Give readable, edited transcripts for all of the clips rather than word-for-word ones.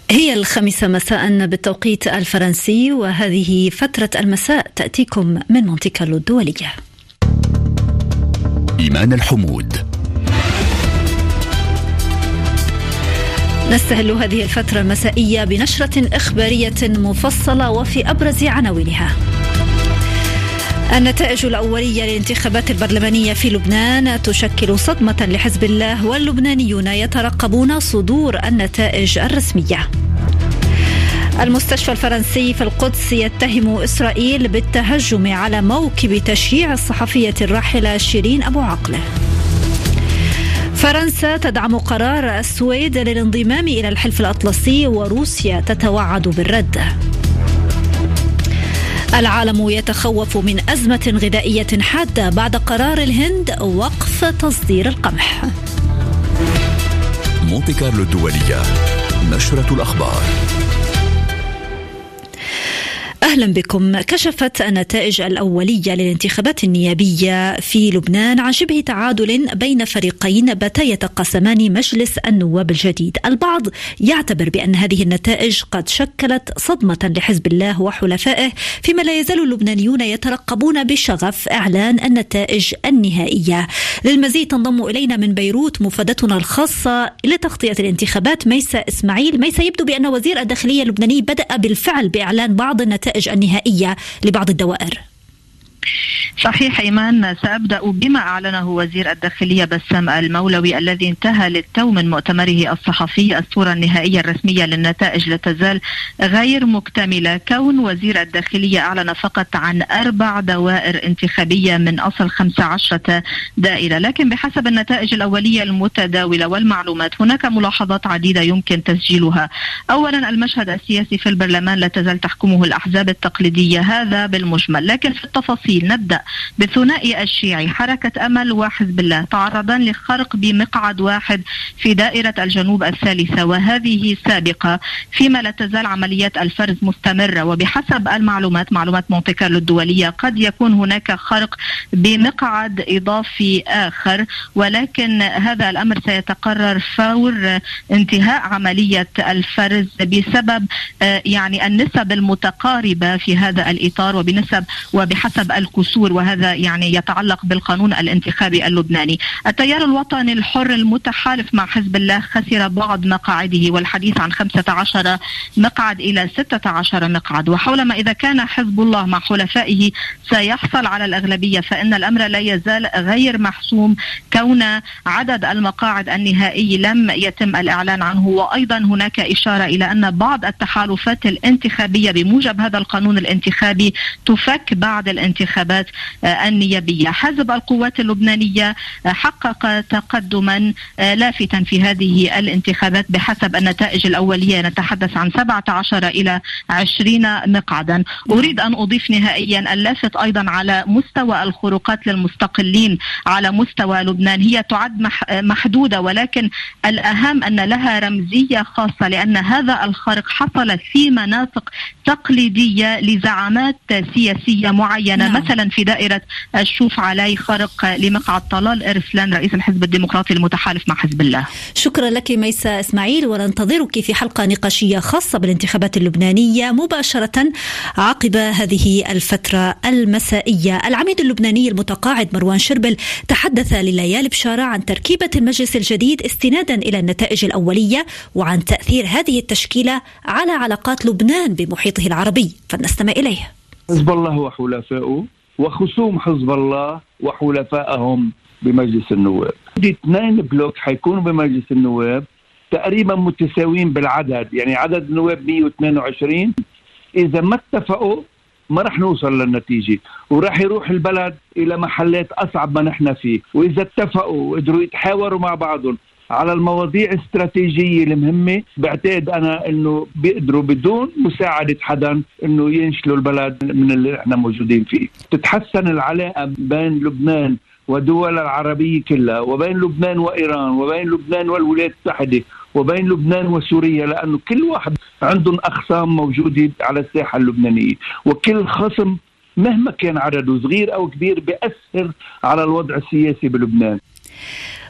هي 5 مساء بالتوقيت الفرنسي، وهذه فترة المساء تأتيكم من مونتي كارلو الدولية. إيمان الحمود. نستهل هذه الفترة المسائية بنشرة إخبارية مفصلة وفي أبرز عناوينها: النتائج الأولية للانتخابات البرلمانية في لبنان تشكل صدمة لحزب الله، واللبنانيون يترقبون صدور النتائج الرسمية. المستشفى الفرنسي في القدس يتهم إسرائيل بالتهجم على موكب تشييع الصحفية الراحلة شيرين أبو عقله. فرنسا تدعم قرار السويد للانضمام إلى الحلف الأطلسي، وروسيا تتوعد بالرد. العالم يتخوف من أزمة غذائية حادة بعد قرار الهند وقف تصدير القمح. مونتي كارلو الدولية، نشرة الأخبار. أهلا بكم. كشفت النتائج الأولية للانتخابات النيابية في لبنان عن شبه تعادل بين فريقين باتا يتقاسمان مجلس النواب الجديد. البعض يعتبر بأن هذه النتائج قد شكلت صدمة لحزب الله وحلفائه، فيما لا يزال اللبنانيون يترقبون بشغف إعلان النتائج النهائية. للمزيد تنضم إلينا من بيروت مفادتنا الخاصة لتغطية الانتخابات ميسا إسماعيل. ميسا، يبدو بأن وزير الداخلية اللبناني بدأ بالفعل بإعلان بعض النتائج النهائية لبعض الدوائر. صحيح إيمان، سأبدأ بما أعلنه وزير الداخلية بسام المولوي الذي انتهى للتو من مؤتمره الصحفي. الصورة النهائية الرسمية للنتائج لا تزال غير مكتملة، كون وزير الداخلية أعلن فقط عن 4 دوائر انتخابية من أصل 15 دائرة، لكن بحسب النتائج الأولية المتداولة والمعلومات هناك ملاحظات عديدة يمكن تسجيلها. أولا، المشهد السياسي في البرلمان لا تزال تحكمه الأحزاب التقليدية، هذا بالمجمل، لكن في التفاصيل نبدأ بالثنائي الشيعي حركة أمل وحزب الله، تعرضان لخرق بمقعد واحد في دائرة الجنوب الثالثة، وهذه سابقة، فيما لا تزال عمليات الفرز مستمرة. وبحسب المعلومات، معلومات مونتي كارلو الدولية، قد يكون هناك خرق بمقعد إضافي آخر، ولكن هذا الأمر سيتقرر فور انتهاء عملية الفرز بسبب يعني النسب المتقاربة في هذا الإطار وبحسب الكسور، وهذا يعني يتعلق بالقانون الانتخابي اللبناني. التيار الوطني الحر المتحالف مع حزب الله خسر بعض مقاعده، والحديث عن 15 مقعد إلى 16 مقعد. وحولما إذا كان حزب الله مع حلفائه سيحصل على الأغلبية، فإن الأمر لا يزال غير محسوم، كون عدد المقاعد النهائي لم يتم الإعلان عنه. وأيضا هناك إشارة إلى أن بعض التحالفات الانتخابية بموجب هذا القانون الانتخابي تفك بعد الانتخابات النيابية. حزب القوات اللبنانية حقق تقدما لافتا في هذه الانتخابات بحسب النتائج الأولية، نتحدث عن 17 إلى 20 مقعدا. أريد أن أضيف نهائيا اللافت أيضا على مستوى الخروقات للمستقلين على مستوى لبنان، هي تعد محدودة، ولكن الأهم أن لها رمزية خاصة، لأن هذا الخرق حصل في مناطق تقليدية لزعامات سياسية معينة. مثلا في دائرة الشوف علي خرق لمقعد طلال إرسلان رئيس الحزب الديمقراطي المتحالف مع حزب الله. شكرا لك ميسا إسماعيل، وننتظرك في حلقة نقاشية خاصة بالانتخابات اللبنانية مباشرة عقب هذه الفترة المسائية. العميد اللبناني المتقاعد مروان شربل تحدث لليالي بشارة عن تركيبة المجلس الجديد استنادا إلى النتائج الأولية، وعن تأثير هذه التشكيلة على علاقات لبنان بمحيطه العربي، فلنستمع إليه. حزب الله وحلفائه وخصوم حزب الله وحلفائهم بمجلس النواب، 2 بلوك حيكونوا بمجلس النواب تقريبا متساويين بالعدد، يعني عدد النواب 122. إذا ما اتفقوا ما رح نوصل للنتيجة، ورح يروح البلد إلى محلات أصعب ما نحن فيه. وإذا اتفقوا وقدروا يتحاوروا مع بعضهم على المواضيع الاستراتيجية المهمة، بعتقد أنا أنه بيقدروا بدون مساعدة حدا أنه ينشلوا البلد من اللي احنا موجودين فيه. تتحسن العلاقة بين لبنان والدول العربية كلها، وبين لبنان وإيران، وبين لبنان والولايات المتحدة، وبين لبنان وسوريا، لأنه كل واحد عندهم أخصام موجودة على الساحة اللبنانية، وكل خصم مهما كان عدده صغير أو كبير بيأثر على الوضع السياسي بلبنان.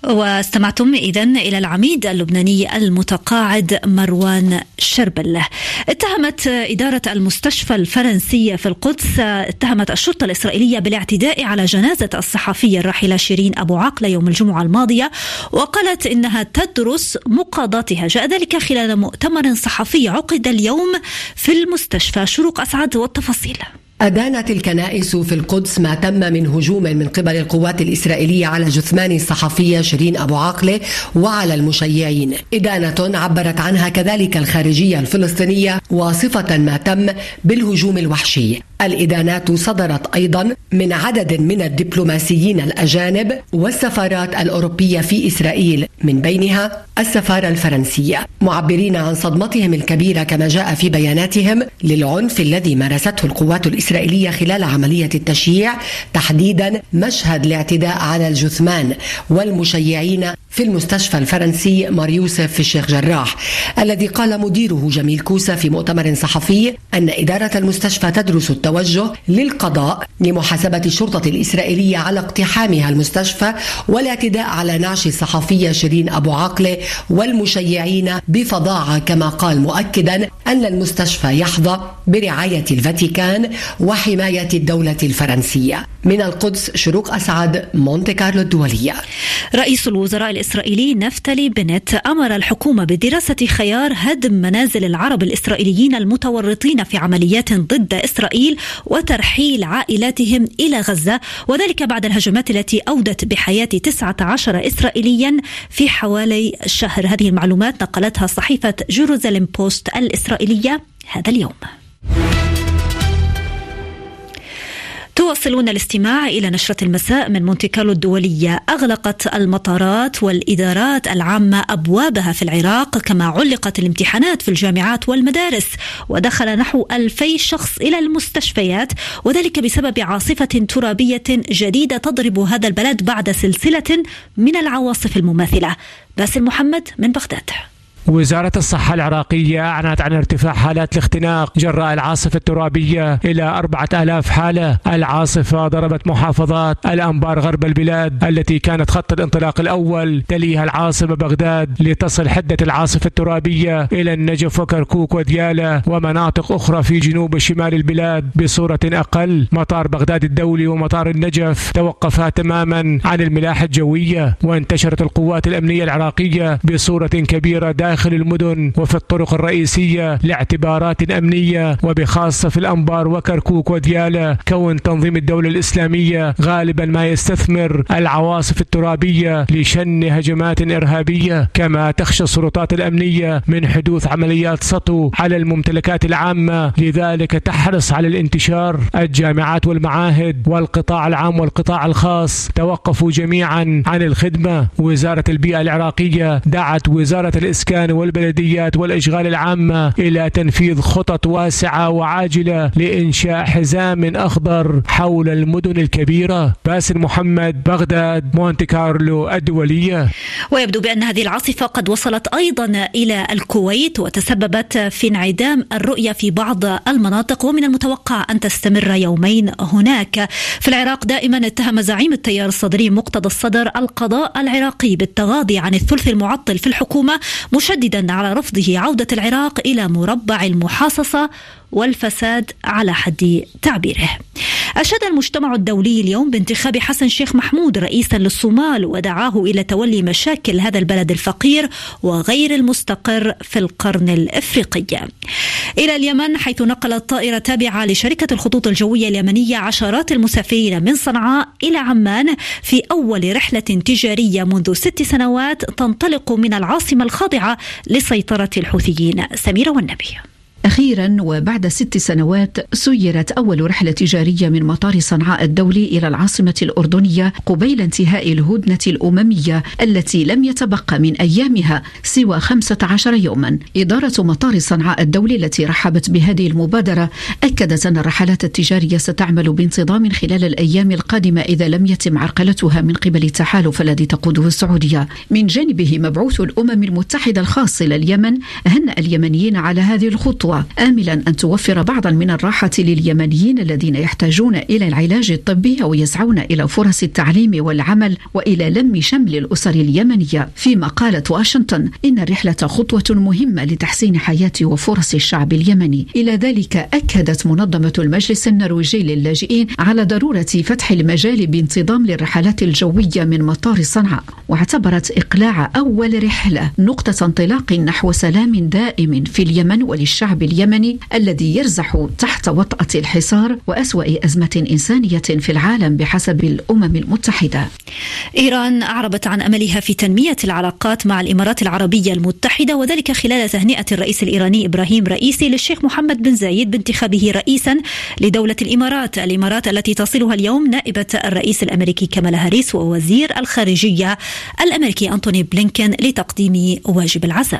واستمعتم إذن إلى العميد اللبناني المتقاعد مروان شربل. اتهمت إدارة المستشفى الفرنسية في القدس الشرطة الإسرائيلية بالاعتداء على جنازة الصحفية الراحلة شيرين أبو عقلة يوم الجمعة الماضية، وقالت إنها تدرس مقاضاتها. جاء ذلك خلال مؤتمر صحفي عقد اليوم في المستشفى. شروق أسعد والتفاصيل. أدانت الكنائس في القدس ما تم من هجوم من قبل القوات الإسرائيلية على جثمان الصحفية شيرين أبو عقلة وعلى المشيعين. إدانة عبرت عنها كذلك الخارجية الفلسطينية واصفة ما تم بالهجوم الوحشي. الإدانات صدرت أيضا من عدد من الدبلوماسيين الأجانب والسفارات الأوروبية في إسرائيل، من بينها السفارة الفرنسية، معبرين عن صدمتهم الكبيرة كما جاء في بياناتهم للعنف الذي مارسته القوات الإسرائيلية خلال عملية التشييع، تحديدا مشهد الاعتداء على الجثمان والمشيعين في المستشفى الفرنسي مار يوسف في الشيخ جراح، الذي قال مديره جميل كوسة في مؤتمر صحفي أن إدارة المستشفى تدرس التوجه للقضاء لمحاسبة الشرطة الإسرائيلية على اقتحامها المستشفى والاعتداء على نعش الصحفية شيرين أبو عقلة والمشيعين بفظاعة، كما قال مؤكدا أن المستشفى يحظى برعاية الفاتيكان وحماية الدولة الفرنسية. من القدس شروق أسعد، مونتي كارلو الدولية. رئيس الوزراء الإسرائيلي نفتالي بنت أمر الحكومة بدراسة خيار هدم منازل العرب الإسرائيليين المتورطين في عمليات ضد إسرائيل وترحيل عائلاتهم إلى غزة، وذلك بعد الهجمات التي أودت بحياة 19 إسرائيليا في حوالي شهر. هذه المعلومات نقلتها صحيفة جيروزاليم بوست الإسرائيلية هذا اليوم. تواصلون الاستماع إلى نشرة المساء من مونتي كارلو الدولية. أغلقت المطارات والإدارات العامة أبوابها في العراق، كما علقت الامتحانات في الجامعات والمدارس، ودخل نحو 2000 شخص إلى المستشفيات، وذلك بسبب عاصفة ترابية جديدة تضرب هذا البلد بعد سلسلة من العواصف المماثلة. باسل محمد من بغداد. وزارة الصحة العراقية أعلنت عن ارتفاع حالات الاختناق جراء العاصفة الترابية إلى 4000 حالة. العاصفة ضربت محافظات الأنبار غرب البلاد التي كانت خط الانطلاق الأول، تليها العاصمة بغداد، لتصل حدة العاصفة الترابية إلى النجف وكركوك وديالى ومناطق أخرى في جنوب وشمال البلاد بصورة أقل. مطار بغداد الدولي ومطار النجف توقفا تماما عن الملاحة الجوية، وانتشرت القوات الأمنية العراقية بصورة كبيرة داخل المدن وفي الطرق الرئيسية لاعتبارات أمنية، وبخاصة في الأنبار وكركوك وديالى، كون تنظيم الدولة الإسلامية غالبا ما يستثمر العواصف الترابية لشن هجمات إرهابية. كما تخشى السلطات الأمنية من حدوث عمليات سطو على الممتلكات العامة، لذلك تحرص على الانتشار. الجامعات والمعاهد والقطاع العام والقطاع الخاص توقفوا جميعا عن الخدمة. وزارة البيئة العراقية دعت وزارة الإسكان والبلديات والإشغال العامة إلى تنفيذ خطط واسعة وعاجلة لإنشاء حزام أخضر حول المدن الكبيرة. باسل محمد، بغداد، مونتي كارلو الدولية. ويبدو بأن هذه العاصفة قد وصلت أيضا إلى الكويت وتسببت في انعدام الرؤية في بعض المناطق، ومن المتوقع أن تستمر يومين هناك. في العراق دائما اتهم زعيم التيار الصدري مقتدى الصدر القضاء العراقي بالتغاضي عن الثلث المعطل في الحكومة، مشددا على رفضه عودة العراق إلى مربع المحاصصة والفساد على حد تعبيره. أشاد المجتمع الدولي اليوم بانتخاب حسن شيخ محمود رئيسا للصومال، ودعاه إلى تولي مشاكل هذا البلد الفقير وغير المستقر في القرن الإفريقي. إلى اليمن، حيث نقلت طائرة تابعة لشركة الخطوط الجوية اليمنية عشرات المسافرين من صنعاء إلى عمان في أول رحلة تجارية منذ 6 سنوات تنطلق من العاصمة الخاضعة لسيطرة الحوثيين. سميرة والنبي. أخيرا وبعد 6 سنوات سيرت أول رحلة تجارية من مطار صنعاء الدولي إلى العاصمة الأردنية قبيل انتهاء الهدنة الأممية التي لم يتبقى من أيامها سوى 15 يوما. إدارة مطار صنعاء الدولي التي رحبت بهذه المبادرة أكدت أن الرحلات التجارية ستعمل بانتظام خلال الأيام القادمة إذا لم يتم عرقلتها من قبل التحالف الذي تقوده السعودية. من جانبه، مبعوث الأمم المتحدة الخاص إلى اليمن هنأ اليمنيين على هذه الخطوة، الخطوة، آملا أن توفر بعضا من الراحة لليمنيين الذين يحتاجون إلى العلاج الطبي أو يسعون إلى فرص التعليم والعمل وإلى لم شمل الأسر اليمنية. فيما قالت واشنطن إن الرحلة خطوة مهمة لتحسين حياة وفرص الشعب اليمني. إلى ذلك أكدت منظمة المجلس النرويجي للاجئين على ضرورة فتح المجال بانتظام للرحلات الجوية من مطار صنعاء، واعتبرت إقلاع أول رحلة نقطة انطلاق نحو سلام دائم في اليمن وللشعب اليمني الذي يرزح تحت وطأة الحصار وأسوأ أزمة إنسانية في العالم بحسب الأمم المتحدة. إيران أعربت عن أملها في تنمية العلاقات مع الإمارات العربية المتحدة، وذلك خلال تهنئة الرئيس الإيراني إبراهيم رئيسي للشيخ محمد بن زايد بانتخابه رئيسا لدولة الإمارات التي تصلها اليوم نائبة الرئيس الأمريكي كامالا هاريس ووزير الخارجية الأمريكي أنتوني بلينكين لتقديم واجب العزاء.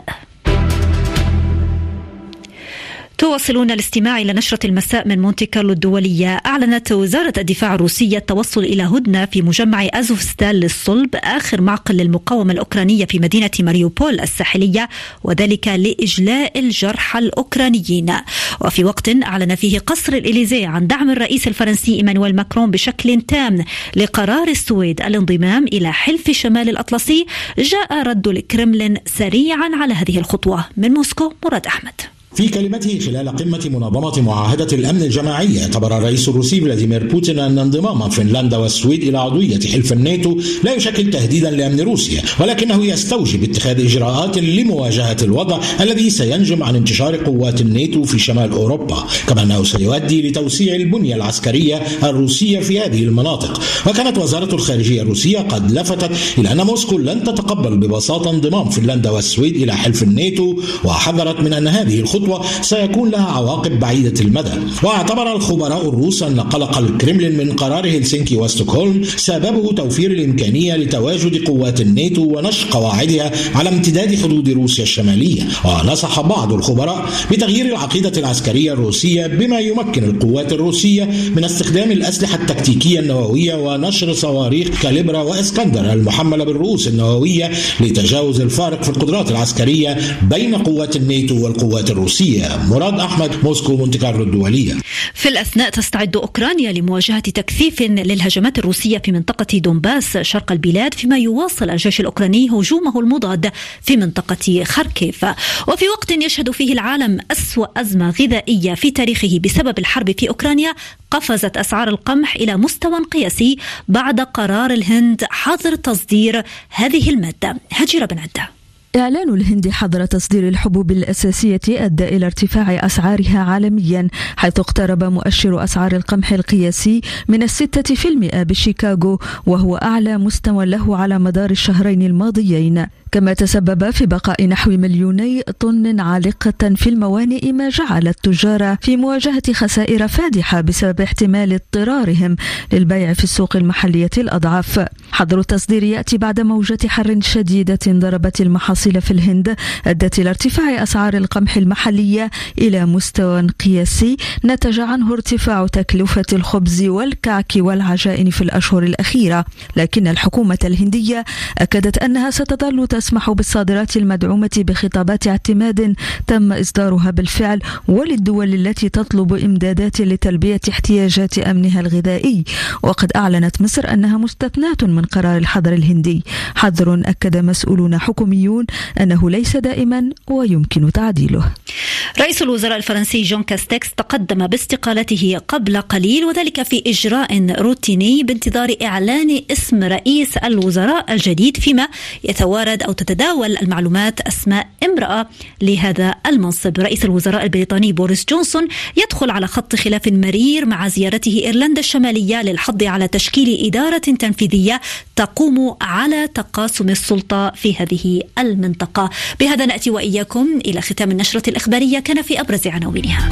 تواصلون الاستماع إلى نشرة المساء من مونتي كارلو الدولية. أعلنت وزارة الدفاع الروسية التوصل إلى هدنة في مجمع أزوفستال للصلب، آخر معقل للمقاومة الأوكرانية في مدينة ماريوبول الساحلية، وذلك لإجلاء الجرحى الأوكرانيين. وفي وقت أعلن فيه قصر الإليزيه عن دعم الرئيس الفرنسي إيمانويل ماكرون بشكل تام لقرار السويد الانضمام إلى حلف شمال الأطلسي، جاء رد الكرملين سريعا على هذه الخطوة. من موسكو مراد أحمد. في كلمته خلال قمة منظمة معاهدة الأمن الجماعية، اعتبر الرئيس الروسي فلاديمير بوتين أن انضمام فنلندا والسويد إلى عضوية حلف الناتو لا يشكل تهديدا لأمن روسيا، ولكنه يستوجب اتخاذ إجراءات لمواجهة الوضع الذي سينجم عن انتشار قوات الناتو في شمال أوروبا، كما أنه سيؤدي لتوسيع البنية العسكرية الروسية في هذه المناطق. وكانت وزارة الخارجية الروسية قد لفتت إلى أن موسكو لن تتقبل ببساطة انضمام فنلندا والسويد إلى حلف الناتو، وحذرت من أن هذه الخطوة سيكون لها عواقب بعيدة المدى. واعتبر الخبراء الروس أن قلق الكرملين من قرار هلسنكي وستوكهولم سببه توفير الإمكانية لتواجد قوات الناتو ونشر قواعدها على امتداد حدود روسيا الشمالية. ونصح بعض الخبراء بتغيير العقيدة العسكرية الروسية بما يمكن القوات الروسية من استخدام الأسلحة التكتيكية النووية ونشر صواريخ كاليبرا وإسكندر المحملة بالرؤوس النووية لتجاوز الفارق في القدرات العسكرية بين قوات الناتو والقوات الروسية. مراد أحمد، موسكو، مونتي كارلو الدولية. في الأثناء تستعد أوكرانيا لمواجهة تكثيف للهجمات الروسية في منطقة دونباس شرق البلاد، فيما يواصل الجيش الأوكراني هجومه المضاد في منطقة خاركيف. وفي وقت يشهد فيه العالم أسوأ أزمة غذائية في تاريخه بسبب الحرب في أوكرانيا، قفزت أسعار القمح إلى مستوى قياسي بعد قرار الهند حظر تصدير هذه المادة. هجيرة بن عدة. إعلان الهند حظر تصدير الحبوب الأساسية أدى إلى ارتفاع أسعارها عالميا، حيث اقترب مؤشر أسعار القمح القياسي من 6% بشيكاغو، وهو أعلى مستوى له على مدار الشهرين الماضيين. كما تسبب في بقاء نحو 2,000,000 طن عالقة في الموانئ، ما جعل التجار في مواجهة خسائر فادحة بسبب احتمال اضطرارهم للبيع في السوق المحلية الأضعاف. حظر التصدير يأتي بعد موجة حر شديدة ضربت المحاصيل في الهند، أدت إلى ارتفاع أسعار القمح المحلية إلى مستوى قياسي نتج عنه ارتفاع تكلفة الخبز والكعك والعجائن في الأشهر الأخيرة. لكن الحكومة الهندية أكدت أنها ستظل تسمح بالصادرات المدعومة بخطابات اعتماد تم إصدارها بالفعل وللدول التي تطلب إمدادات لتلبية احتياجات أمنها الغذائي. وقد أعلنت مصر أنها مستثناة من قرار الحظر الهندي، حظر أكد مسؤولون حكوميون أنه ليس دائما ويمكن تعديله. رئيس الوزراء الفرنسي جون كاستكس تقدم باستقالته قبل قليل، وذلك في إجراء روتيني بانتظار إعلان اسم رئيس الوزراء الجديد، فيما يتوارد أو تتداول المعلومات أسماء امرأة لهذا المنصب. رئيس الوزراء البريطاني بوريس جونسون يدخل على خط خلاف مرير مع زيارته إيرلندا الشمالية للحض على تشكيل إدارة تنفيذية تقوم على تقاسم السلطة في هذه المنطقة. بهذا نأتي وإياكم إلى ختام النشرة الإخبارية، كان في أبرز عناوينها: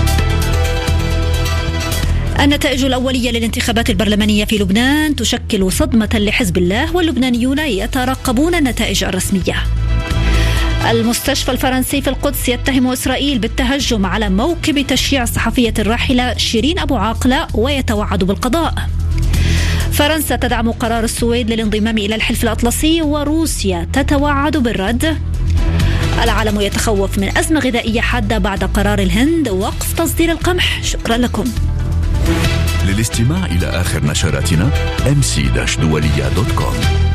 النتائج الأولية للانتخابات البرلمانية في لبنان تشكل صدمة لحزب الله، واللبنانيون يترقبون النتائج الرسمية. المستشفى الفرنسي في القدس يتهم إسرائيل بالتهجم على موكب تشييع الصحفية الراحلة شيرين أبو عاقلة ويتوعد بالقضاء. فرنسا تدعم قرار السويد للانضمام إلى الحلف الأطلسي، وروسيا تتوعد بالرد. العالم يتخوف من أزمة غذائية حادة بعد قرار الهند وقف تصدير القمح. شكرا لكم. للاستماع إلى آخر نشراتنا mc-dualiya.com.